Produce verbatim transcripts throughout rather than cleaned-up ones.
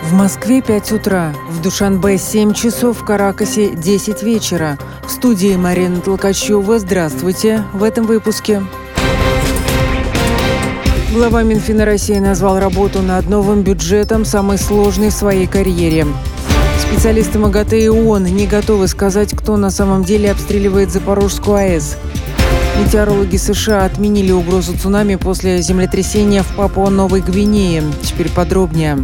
В Москве пять утра, в Душанбе семь часов, в Каракасе десять вечера. В студии Марина Толкачева. Здравствуйте. В этом выпуске. Глава Минфина России назвал работу над новым бюджетом самой сложной в своей карьере. Специалисты МАГАТЭ и ООН не готовы сказать, кто на самом деле обстреливает Запорожскую АЭС. Метеорологи США отменили угрозу цунами после землетрясения в Папуа-Новой Гвинее. Теперь подробнее.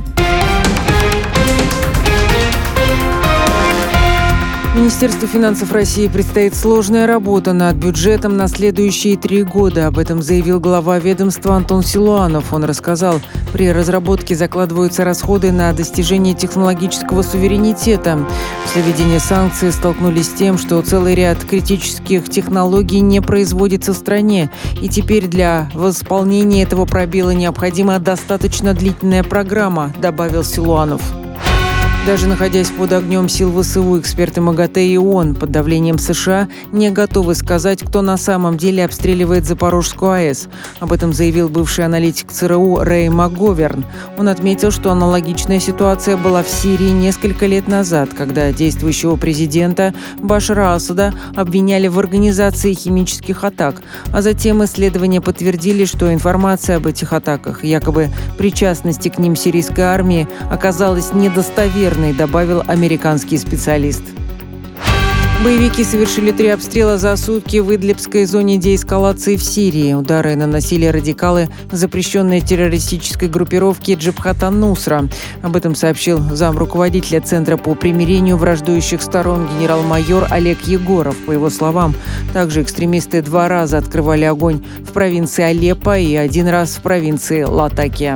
Министерству финансов России предстоит сложная работа над бюджетом на следующие три года. Об этом заявил глава ведомства Антон Силуанов. Он рассказал, при разработке закладываются расходы на достижение технологического суверенитета. После введения санкций столкнулись с тем, что целый ряд критических технологий не производится в стране. И теперь для восполнения этого пробела необходима достаточно длительная программа, добавил Силуанов. Даже находясь под огнем сил ВСУ, эксперты МАГАТЭ и ООН под давлением США не готовы сказать, кто на самом деле обстреливает Запорожскую АЭС. Об этом заявил бывший аналитик ЦРУ Рэй МакГоверн. Он отметил, что аналогичная ситуация была в Сирии несколько лет назад, когда действующего президента Башара Асада обвиняли в организации химических атак. А затем исследования подтвердили, что информация об этих атаках, якобы причастности к ним сирийской армии, оказалась недостоверной, добавил американский специалист. Боевики совершили три обстрела за сутки в Идлибской зоне деэскалации в Сирии. Удары наносили радикалы запрещенной террористической группировки Джабхат ан-Нусра. Об этом сообщил замруководителя Центра по примирению враждующих сторон генерал-майор Олег Егоров. По его словам, также экстремисты два раза открывали огонь в провинции Алеппо и один раз в провинции Латакия.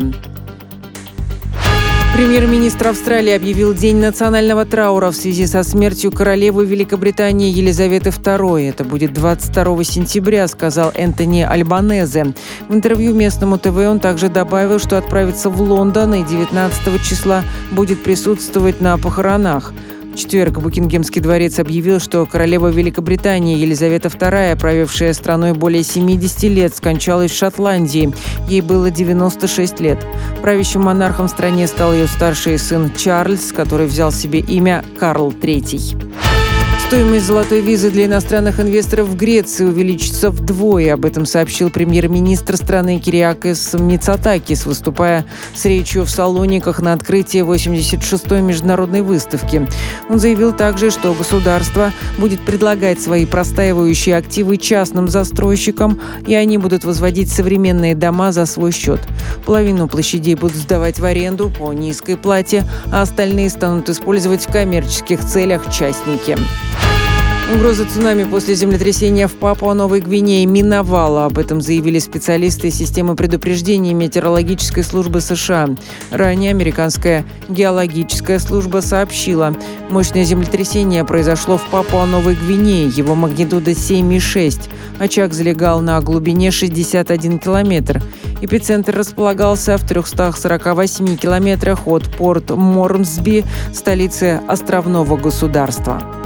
Премьер-министр Австралии объявил День национального траура в связи со смертью королевы Великобритании Елизаветы второй. Это будет двадцать второго сентября, сказал Энтони Альбанезе. В интервью местному ТВ он также добавил, что отправится в Лондон и девятнадцатого числа будет присутствовать на похоронах. В четверг Букингемский дворец объявил, что королева Великобритании Елизавета вторая, правившая страной более семидесяти лет, скончалась в Шотландии. Ей было девяносто шесть лет. Правящим монархом в стране стал ее старший сын Чарльз, который взял себе имя Карл третий. Стоимость золотой визы для иностранных инвесторов в Греции увеличится вдвое. Об этом сообщил премьер-министр страны Кириакос Мицотакис, выступая с речью в Салониках на открытии восемьдесят шестой международной выставки. Он заявил также, что государство будет предлагать свои простаивающие активы частным застройщикам, и они будут возводить современные дома за свой счет. Половину площадей будут сдавать в аренду по низкой плате, а остальные станут использовать в коммерческих целях частники. Угроза цунами после землетрясения в Папуа-Новой Гвинее миновала. Об этом заявили специалисты системы предупреждения метеорологической службы США. Ранее американская геологическая служба сообщила, мощное землетрясение произошло в Папуа-Новой Гвинее. Его магнитуда семь и шесть. Очаг залегал на глубине шестьдесят один километр. Эпицентр располагался в трехстах сорока восьми километрах от порт Мормсби, столицы островного государства.